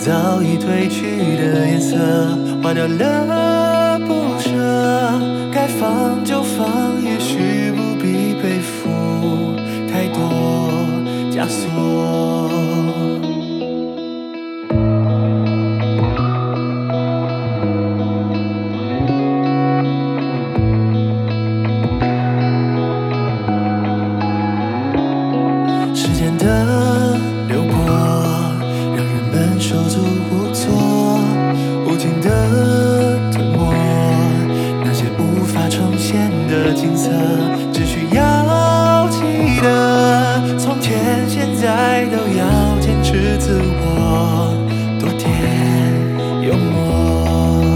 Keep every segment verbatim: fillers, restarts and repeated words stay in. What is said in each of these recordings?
早已褪去的颜色，花掉了不舍，该放就放，也许不必背负太多枷锁。时间的流过，让人们手足无措，无情的吞没那些无法重现的景色，只需要记得，从前现在都要坚持自我，多点幽默。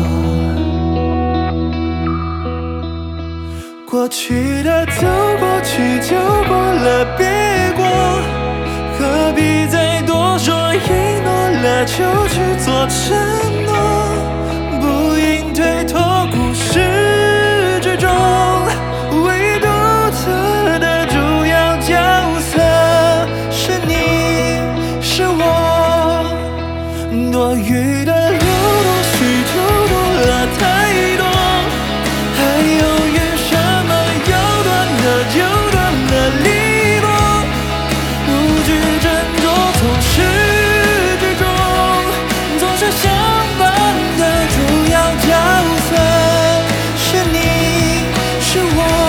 过去的都过去，就过了别过，何必再多说？一诺了就去做承诺，不应推脱故事之中唯独特的主要角色，是你是我，多余的路多许就多了太多，还犹豫什么？要断了就断了，离多无惧斟酌，从始至终总是相伴的主要角色，是你是我。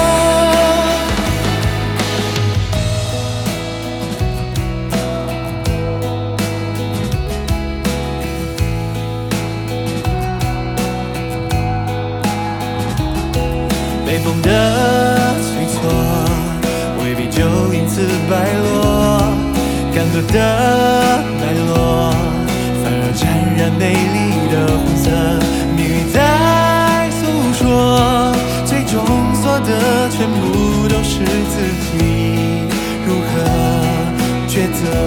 被风的催促，未必就因此败落，干涸的脉络，反而沾染美丽的红色。命运在诉说，最终所得全部都是自己如何抉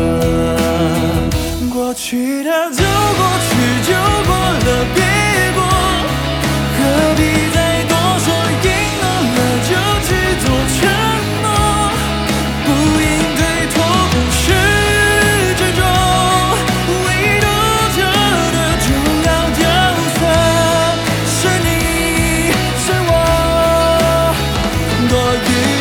择。过去的都过去，就过了别过，何必再多说？赢了了就去做承诺，不应推脱故事之中唯独特的主要角色，是你是我，多余